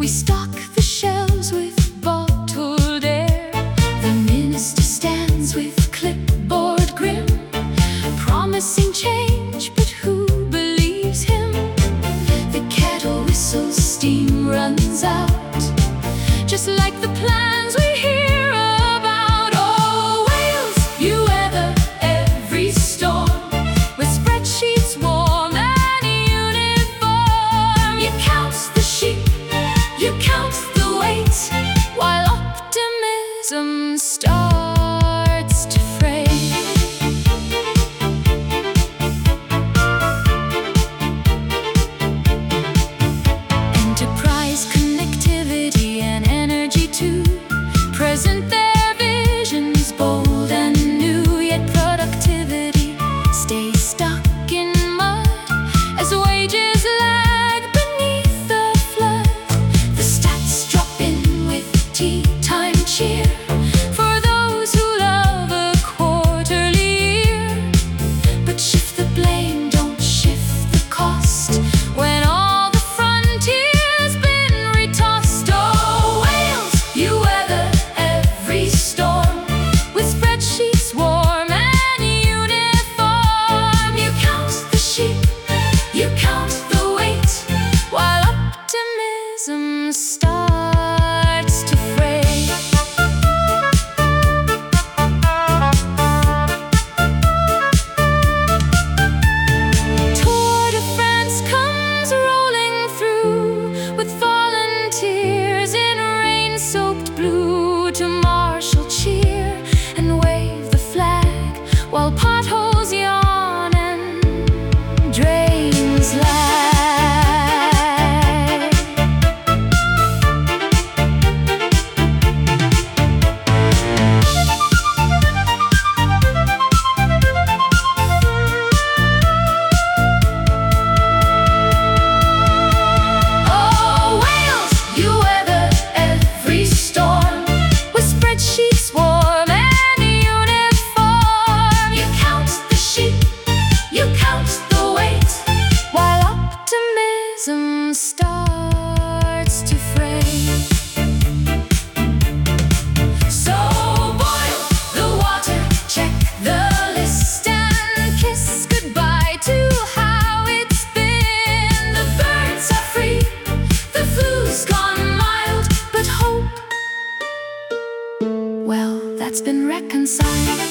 We stock the shelves with bottled air. The minister stands with clipboard grim, promising change, but who believes him? The kettle whistles, steam runs out, just like the plans we hear about. Oh, Wales, you weather every storm with spreadsheets warm and uniform. You count the sheep, you count the weight, while optimism starts to fray. Enterprise, connectivity, and energy too present their visions, bold and new. Yet productivity stays stuck in mud as wages lag beneath the flood. The stats drop in with tea time cheer for those who love a quarterly year. But shift the blame, don't shift the cost, when all the frontier's been retossed. Oh, Wales, you weather every storm with spreadsheets warm and uniform. You count the sheep, you count the weight, while optimism starts to fray. Tour de France comes rolling through with volunteers in rain-soaked blue to marshal cheer and wave the flag while potholes yawn and drains lag. Oh, Wales, you weather every storm with spreadsheets warm and uniform. You count the sheep, you count the weight, while optimism starts to fray. So boil the water, check the list, and kiss goodbye to how it's been. The birds are free, the flu's gone mild, but hope, well, that's been reconciled.